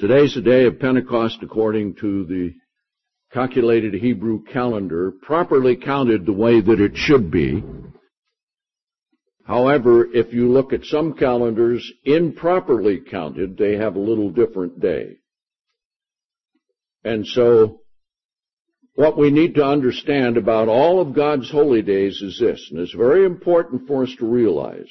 Today's the day of Pentecost according to the calculated Hebrew calendar, properly counted the way that it should be. However, if you look at some calendars, improperly counted, they have a little different day. And so, what we need to understand about all of God's holy days is this, and it's very important for us to realize.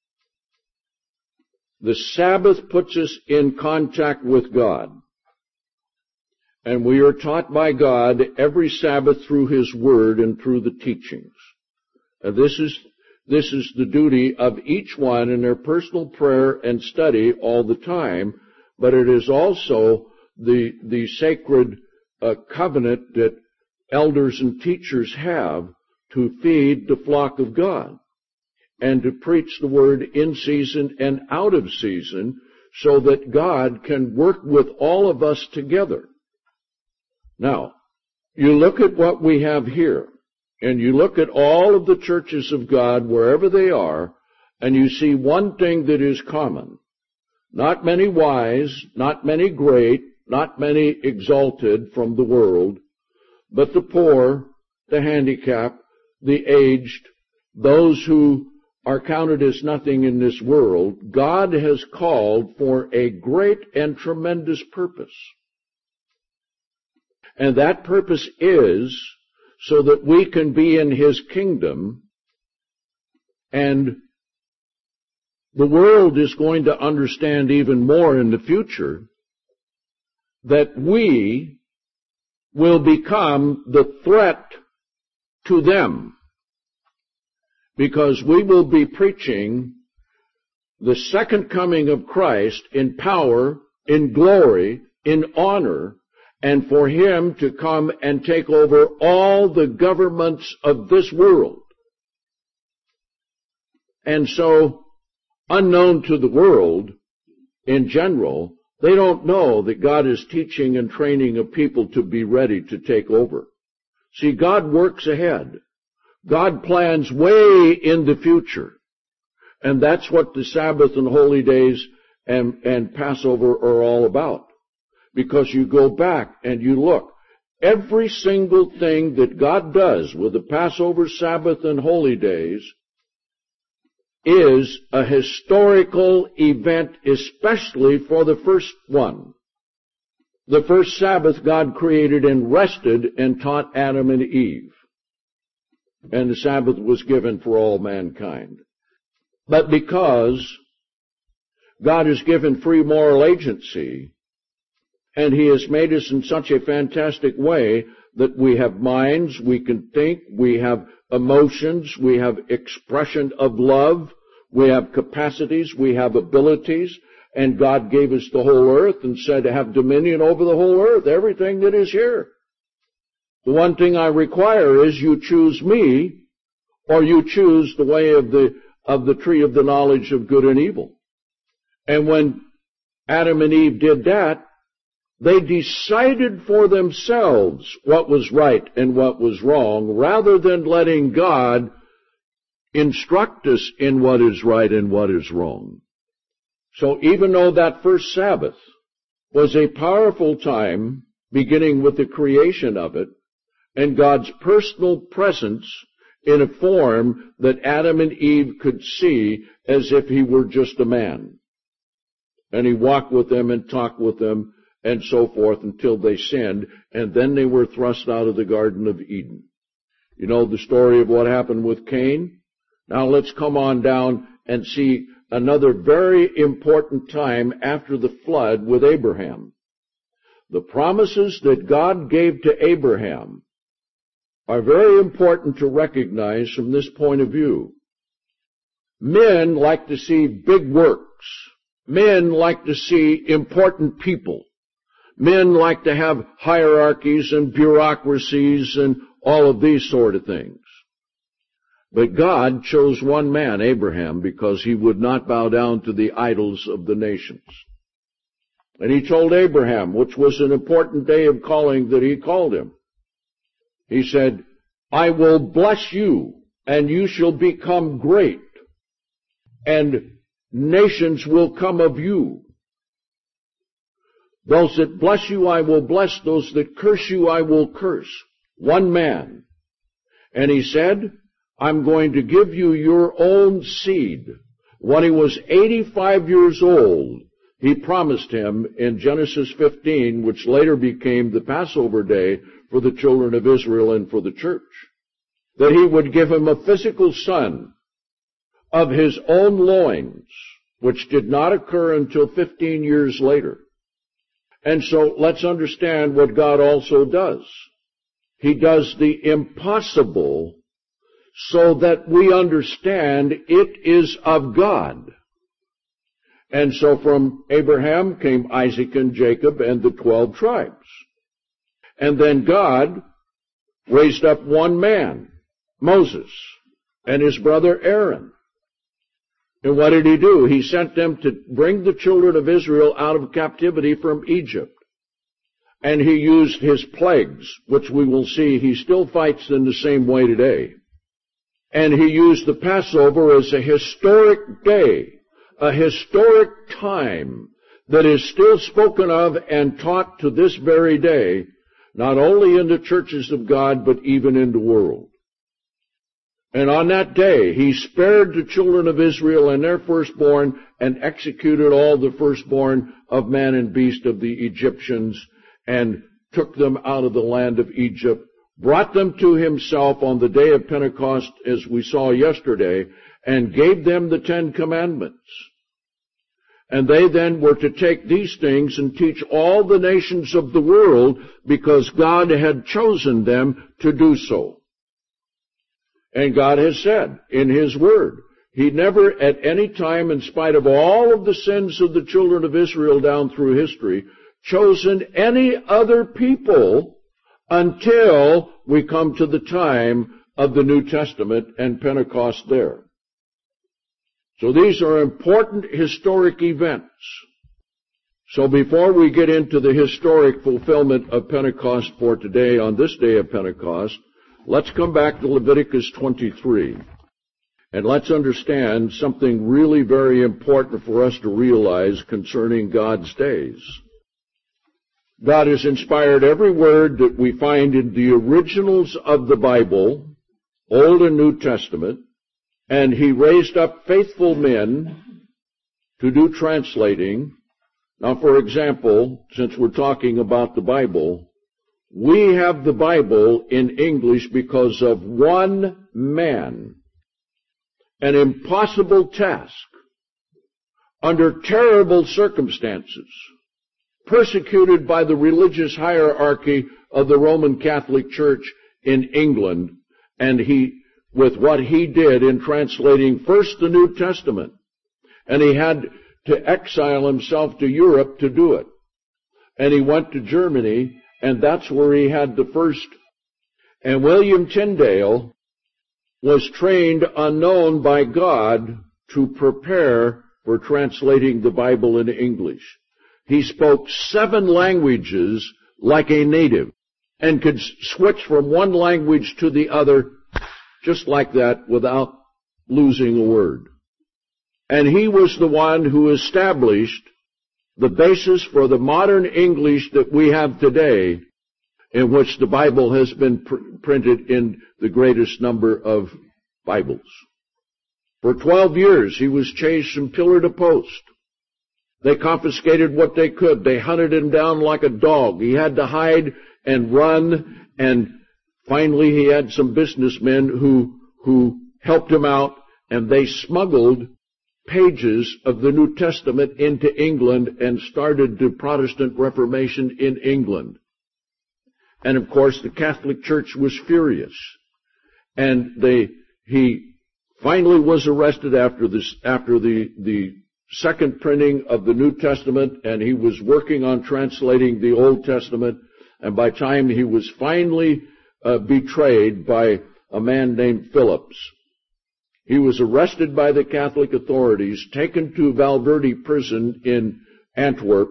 The Sabbath puts us in contact with God. And we are taught by God every Sabbath through His Word and through the teachings. And this is the duty of each one in their personal prayer and study all the time, but it is also the sacred covenant that elders and teachers have to feed the flock of God and to preach the Word in season and out of season so that God can work with all of us together. Now, you look at what we have here, and you look at all of the churches of God, wherever they are, and you see one thing that is common. Not many wise, not many great, not many exalted from the world, but the poor, the handicapped, the aged, those who are counted as nothing in this world. God has called for a great and tremendous purpose. And that purpose is so that we can be in His kingdom, and the world is going to understand even more in the future that we will become the threat to them, because we will be preaching the second coming of Christ in power, in glory, in honor, and for Him to come and take over all the governments of this world. And so, unknown to the world in general, they don't know that God is teaching and training a people to be ready to take over. See, God works ahead. God plans way in the future. And that's what the Sabbath and holy days and Passover are all about. Because you go back and you look, every single thing that God does with the Passover, Sabbath, and holy days is a historical event, especially for the first one. The first Sabbath God created and rested and taught Adam and Eve. And the Sabbath was given for all mankind. But because God has given free moral agency, and He has made us in such a fantastic way that we have minds, we can think, we have emotions, we have expression of love, we have capacities, we have abilities, and God gave us the whole earth and said to have dominion over the whole earth, everything that is here. The one thing I require is you choose me, or you choose the way of the tree of the knowledge of good and evil. And when Adam and Eve did that, they decided for themselves what was right and what was wrong, rather than letting God instruct us in what is right and what is wrong. So even though that first Sabbath was a powerful time, beginning with the creation of it, and God's personal presence in a form that Adam and Eve could see as if He were just a man. And He walked with them and talked with them, and so forth until they sinned, and then they were thrust out of the Garden of Eden. You know the story of what happened with Cain? Now let's come on down and see another very important time after the flood with Abraham. The promises that God gave to Abraham are very important to recognize from this point of view. Men like to see big works. Men like to see important people. Men like to have hierarchies and bureaucracies and all of these sort of things. But God chose one man, Abraham, because he would not bow down to the idols of the nations. And He told Abraham, which was an important day of calling that He called him, He said, I will bless you, and you shall become great, and nations will come of you. Those that bless you I will bless, those that curse you I will curse. One man. And he said, I'm going to give you your own seed. When he was 85 years old, he promised him in Genesis 15, which later became the Passover day for the children of Israel and for the church, that he would give him a physical son of his own loins, which did not occur until 15 years later. And so let's understand what God also does. He does the impossible so that we understand it is of God. And so from Abraham came Isaac and Jacob and the 12 tribes. And then God raised up one man, Moses, and his brother Aaron. And what did he do? He sent them to bring the children of Israel out of captivity from Egypt. And he used his plagues, which we will see he still fights in the same way today. And he used the Passover as a historic day, a historic time that is still spoken of and taught to this very day, not only in the churches of God, but even in the world. And on that day, he spared the children of Israel and their firstborn and executed all the firstborn of man and beast of the Egyptians and took them out of the land of Egypt, brought them to himself on the day of Pentecost, as we saw yesterday, and gave them the 10 Commandments. And they then were to take these things and teach all the nations of the world because God had chosen them to do so. And God has said in His Word, He never at any time, in spite of all of the sins of the children of Israel down through history, chosen any other people until we come to the time of the New Testament and Pentecost there. So these are important historic events. So before we get into the historic fulfillment of Pentecost for today, on this day of Pentecost, let's come back to Leviticus 23. And let's understand something really very important for us to realize concerning God's days. God has inspired every word that we find in the originals of the Bible, Old and New Testament, and He raised up faithful men to do translating. Now, for example, since we're talking about the Bible, we have the Bible in English because of one man. An impossible task, under terrible circumstances, persecuted by the religious hierarchy of the Roman Catholic Church in England, and with what he did in translating first the New Testament, and he had to exile himself to Europe to do it. And he went to Germany, and that's where he had the first. And William Tyndale was trained unknown by God to prepare for translating the Bible into English. He spoke 7 languages like a native and could switch from one language to the other just like that without losing a word. And he was the one who established the basis for the modern English that we have today, in which the Bible has been printed in the greatest number of Bibles. For 12 years, he was chased from pillar to post. They confiscated what they could. They hunted him down like a dog. He had to hide and run, and finally he had some businessmen who helped him out, and they smuggled pages of the New Testament into England and started the Protestant Reformation in England. And of course the Catholic Church was furious. And he finally was arrested after the second printing of the New Testament, and he was working on translating the Old Testament, and by the time he was finally betrayed by a man named Phillips, he was arrested by the Catholic authorities, taken to Valverde prison in Antwerp,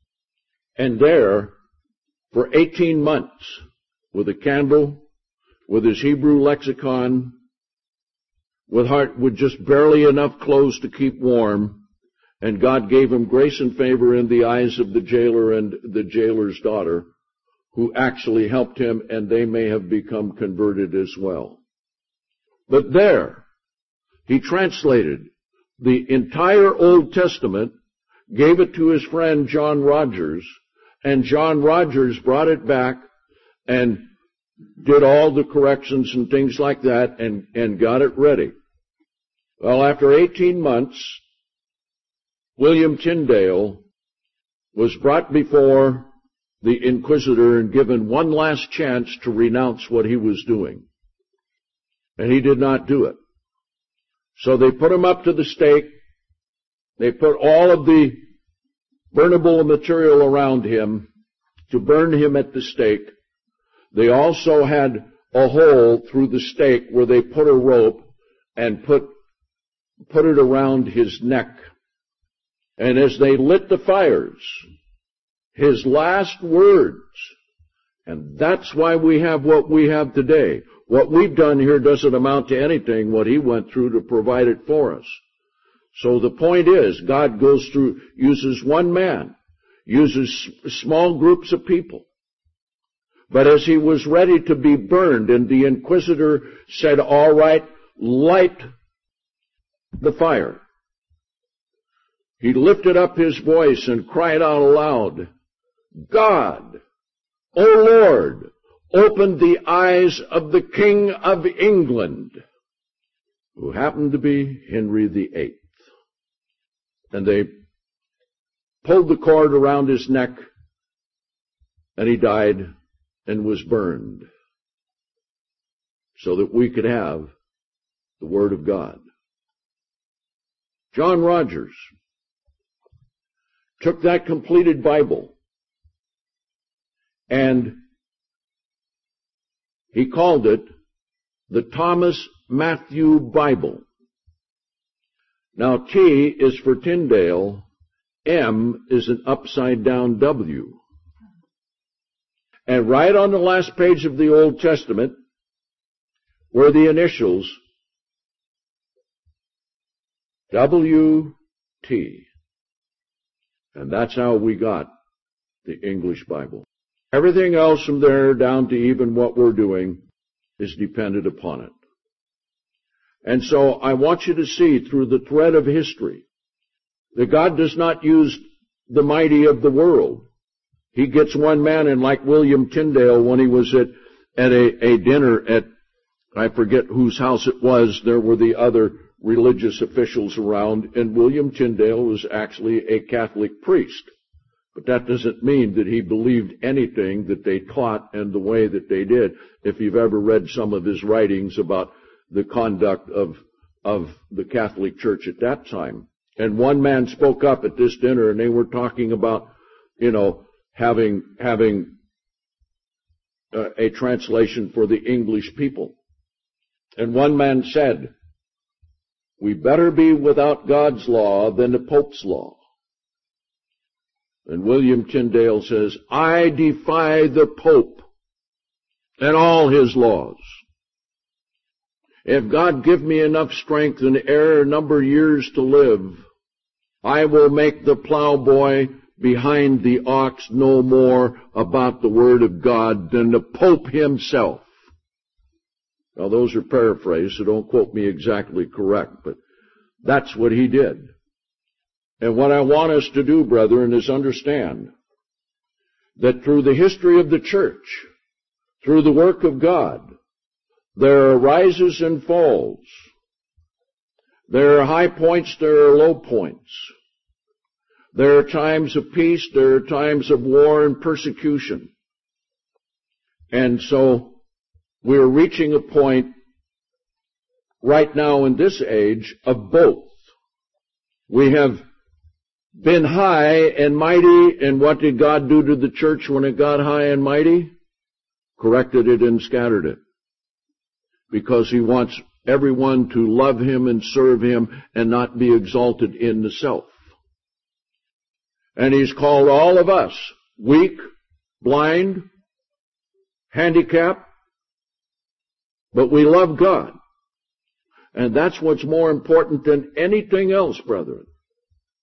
and there, for 18 months, with a candle, with his Hebrew lexicon, with just barely enough clothes to keep warm, And God gave him grace and favor in the eyes of the jailer and the jailer's daughter, who actually helped him, and they may have become converted as well. But there, he translated the entire Old Testament, gave it to his friend John Rogers, and John Rogers brought it back and did all the corrections and things like that and got it ready. Well, after 18 months, William Tyndale was brought before the inquisitor and given one last chance to renounce what he was doing. And he did not do it. So they put him up to the stake. They put all of the burnable material around him to burn him at the stake. They also had a hole through the stake where they put a rope and put it around his neck. And as they lit the fires, his last words, and that's why we have what we have today. What we've done here doesn't amount to anything, what he went through to provide it for us. So the point is, God goes through, uses one man, uses small groups of people. But as he was ready to be burned, and the inquisitor said, all right, light the fire, he lifted up his voice and cried out aloud, God, O Lord, open the eyes of the King of England, who happened to be Henry VIII. And they pulled the cord around his neck, and he died and was burned, so that we could have the Word of God. John Rogers took that completed Bible and he called it the Thomas Matthew Bible. Now T is for Tyndale, M is an upside down W. And right on the last page of the Old Testament were the initials W.T. And that's how we got the English Bible. Everything else from there down to even what we're doing is dependent upon it. And so I want you to see through the thread of history that God does not use the mighty of the world. He gets one man, and like William Tyndale, when he was at a dinner at, I forget whose house it was, there were the other religious officials around, and William Tyndale was actually a Catholic priest. But that doesn't mean that he believed anything that they taught and the way that they did. If you've ever read some of his writings about the conduct of the Catholic Church at that time. And one man spoke up at this dinner, and they were talking about, having a translation for the English people. And one man said, we better be without God's law than the Pope's law. And William Tyndale says, I defy the Pope and all his laws. If God give me enough strength and ere number years to live, I will make the plowboy behind the ox know more about the Word of God than the Pope himself. Now those are paraphrased, so don't quote me exactly correct, but that's what he did. And what I want us to do, brethren, is understand that through the history of the church, through the work of God, there are rises and falls. There are high points, there are low points. There are times of peace, there are times of war and persecution. And so we're reaching a point right now in this age of both. We have been high and mighty, and what did God do to the church when it got high and mighty? Corrected it and scattered it. Because He wants everyone to love Him and serve Him and not be exalted in the self. And He's called all of us, weak, blind, handicapped, but we love God. And that's what's more important than anything else, brethren.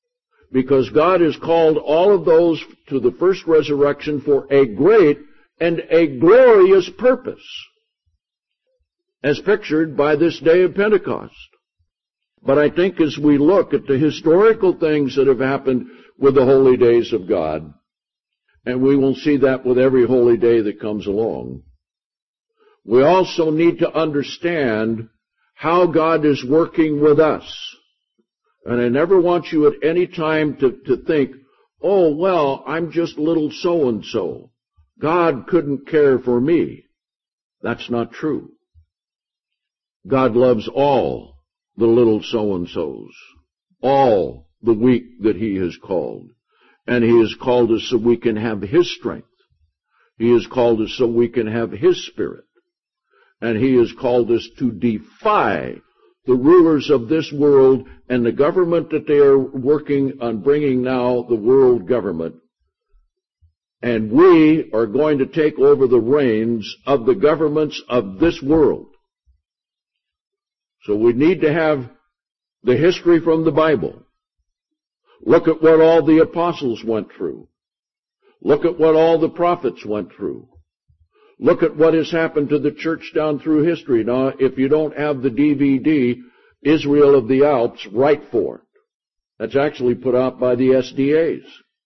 because God has called all of those to the first resurrection for a great and a glorious purpose, as pictured by this day of Pentecost. But I think as we look at the historical things that have happened with the holy days of God, and we will see that with every holy day that comes along, we also need to understand how God is working with us. And I never want you at any time to think, oh, well, I'm just little so-and-so. God couldn't care for me. That's not true. God loves all the little so-and-sos, all the weak that He has called. And He has called us so we can have His strength. He has called us so we can have His Spirit. And He has called us to defy the rulers of this world and the government that they are working on bringing now, the world government. And we are going to take over the reins of the governments of this world. So we need to have the history from the Bible. Look at what all the apostles went through. Look at what all the prophets went through. Look at what has happened to the church down through history. Now, if you don't have the DVD, Israel of the Alps, write for it. That's actually put out by the SDAs.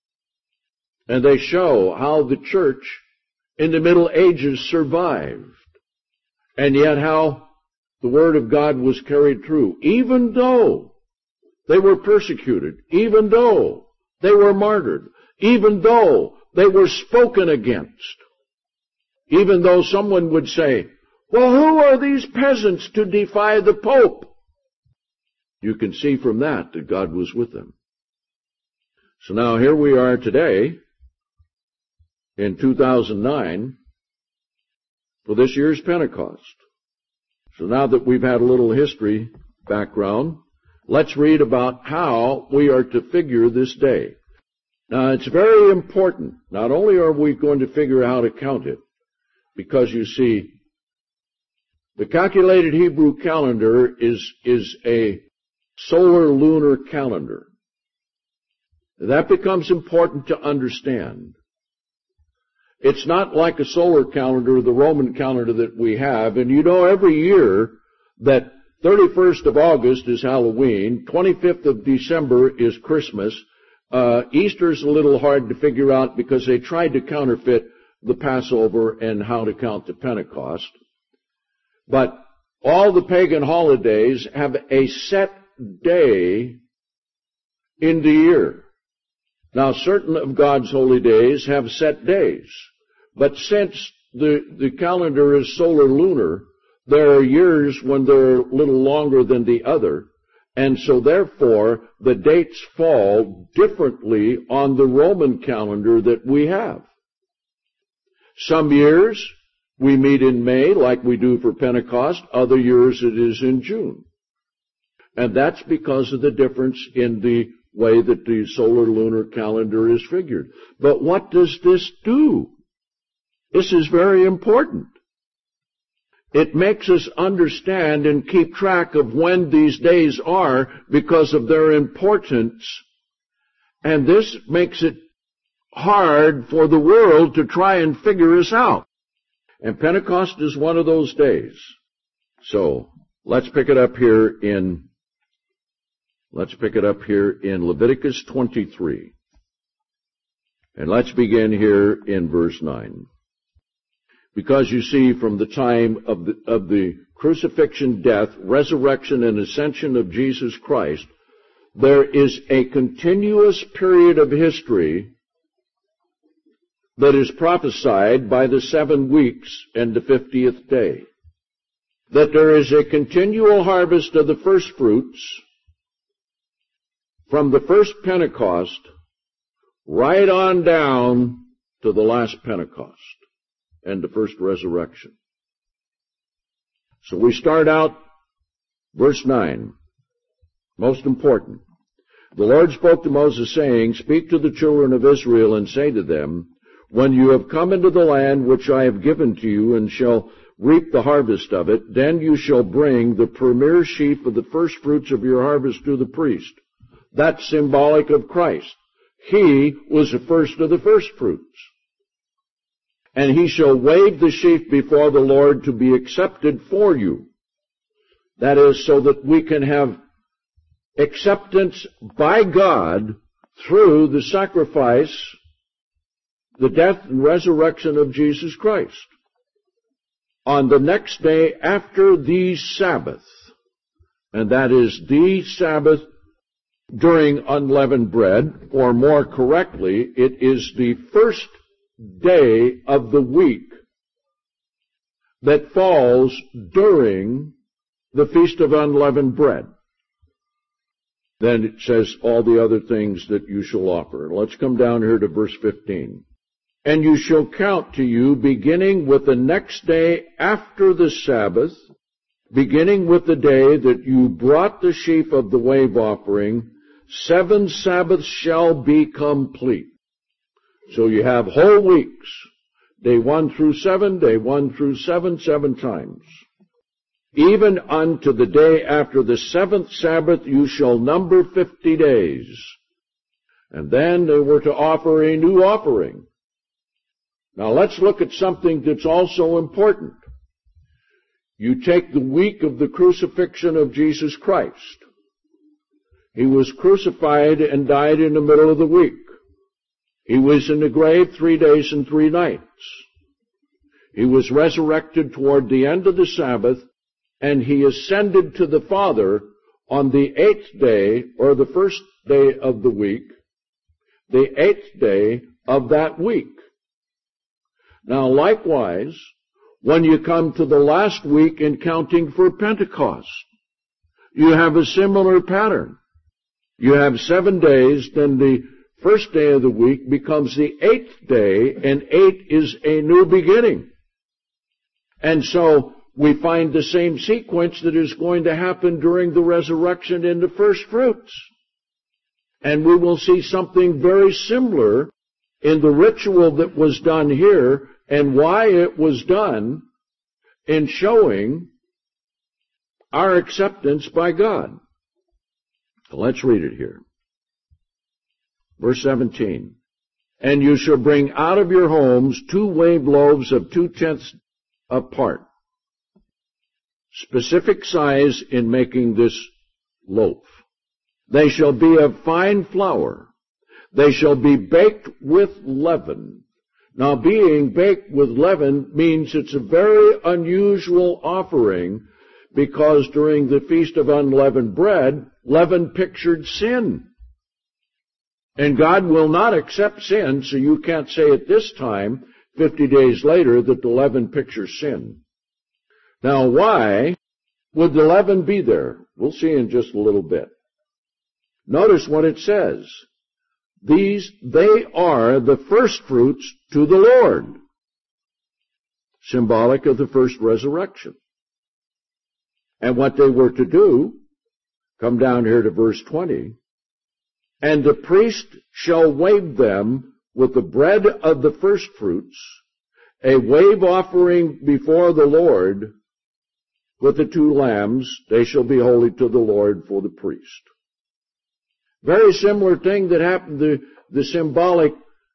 And they show how the church in the Middle Ages survived, and yet how the Word of God was carried through, even though they were persecuted, even though they were martyred, even though they were spoken against, even though someone would say, well, who are these peasants to defy the Pope? You can see from that God was with them. So now here we are today, in 2009, for this year's Pentecost. So now that we've had a little history background, let's read about how we are to figure this day. Now, it's very important. Not only are we going to figure out how to count it, because you see, the calculated Hebrew calendar is a solar lunar calendar. That becomes important to understand. It's not like a solar calendar, the Roman calendar that we have. And you know every year that 31st of August is Halloween, 25th of December is Christmas. Easter's a little hard to figure out because they tried to counterfeit the Passover and how to count the Pentecost. But all the pagan holidays have a set day in the year. Now, certain of God's holy days have set days. But since the calendar is solar lunar, there are years when they're a little longer than the other, and so therefore the dates fall differently on the Roman calendar that we have. Some years we meet in May like we do for Pentecost, other years it is in June. And that's because of the difference in the way that the solar lunar calendar is figured. But what does this do? This is very important. It makes us understand and keep track of when these days are because of their importance. And this makes it hard for the world to try and figure us out. And Pentecost is one of those days. So, let's pick it up here in Leviticus 23. And let's begin here in verse 9. Because you see, from the time of the crucifixion, death, resurrection, and ascension of Jesus Christ, there is a continuous period of history that is prophesied by the 7 weeks and the 50th day. That there is a continual harvest of the first fruits from the first Pentecost right on down to the last Pentecost and the first resurrection. So we start out verse 9. Most important. The Lord spoke to Moses, saying, Speak to the children of Israel, and say to them, When you have come into the land which I have given to you, and shall reap the harvest of it, then you shall bring the premier sheaf of the first fruits of your harvest to the priest. That's symbolic of Christ. He was the first of the first fruits. And he shall wave the sheaf before the Lord to be accepted for you. That is, so that we can have acceptance by God through the sacrifice, the death and resurrection of Jesus Christ. On the next day after the Sabbath, and that is the Sabbath during unleavened bread, or more correctly, it is the first day of the week that falls during the Feast of Unleavened Bread. Then it says all the other things that you shall offer. Let's come down here to verse 15. And you shall count to you, beginning with the next day after the Sabbath, beginning with the day that you brought the sheaf of the wave offering, 7 Sabbaths shall be complete. So you have whole weeks, day 1 through 7, day 1 through 7, 7 times. Even unto the day after the 7th Sabbath you shall number 50 days. And then they were to offer a new offering. Now let's look at something that's also important. You take the week of the crucifixion of Jesus Christ. He was crucified and died in the middle of the week. He was in the grave 3 days and 3 nights. He was resurrected toward the end of the Sabbath, and he ascended to the Father on the 8th day, or the first day of the week, the 8th day of that week. Now likewise, when you come to the last week in counting for Pentecost, you have a similar pattern. You have 7 days, then the first day of the week becomes the 8th day, and 8 is a new beginning. And so we find the same sequence that is going to happen during the resurrection in the first fruits. And we will see something very similar in the ritual that was done here and why it was done in showing our acceptance by God. Let's read it here. Verse 17. And you shall bring out of your homes 2 wave loaves of 2 tenths apart. Specific size in making this loaf. They shall be of fine flour. They shall be baked with leaven. Now, being baked with leaven means it's a very unusual offering, because during the Feast of Unleavened Bread, leaven pictured sin. And God will not accept sin, so you can't say at this time, 50 days later, that the leaven pictures sin. Now, why would the leaven be there? We'll see in just a little bit. Notice what it says. They are the first fruits to the Lord, symbolic of the first resurrection. And what they were to do, come down here to verse 20, and the priest shall wave them with the bread of the first fruits, a wave offering before the Lord, with the 2 lambs, they shall be holy to the Lord for the priest. Very similar thing that happened to the symbolic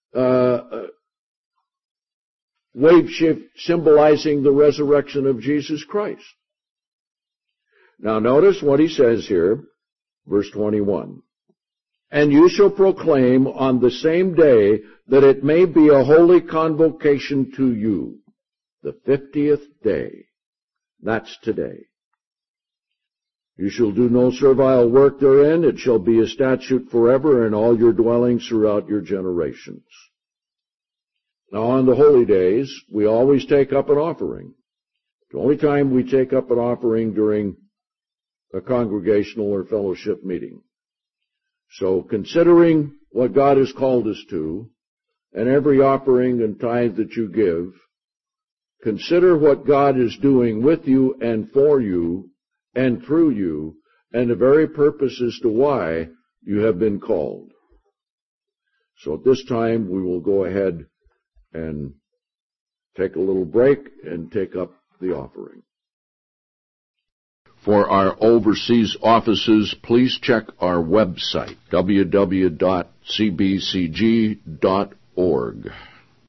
wave shift symbolizing the resurrection of Jesus Christ. Now notice what he says here, verse 21. And you shall proclaim on the same day that it may be a holy convocation to you, the 50th day. That's today. You shall do no servile work therein. It shall be a statute forever in all your dwellings throughout your generations. Now on the holy days, we always take up an offering. The only time we take up an offering during a congregational or fellowship meeting. So considering what God has called us to, and every offering and tithe that you give, consider what God is doing with you and for you and through you, and the very purpose as to why you have been called. So at this time, we will go ahead and take a little break and take up the offering. For our overseas offices, please check our website, www.cbcg.org.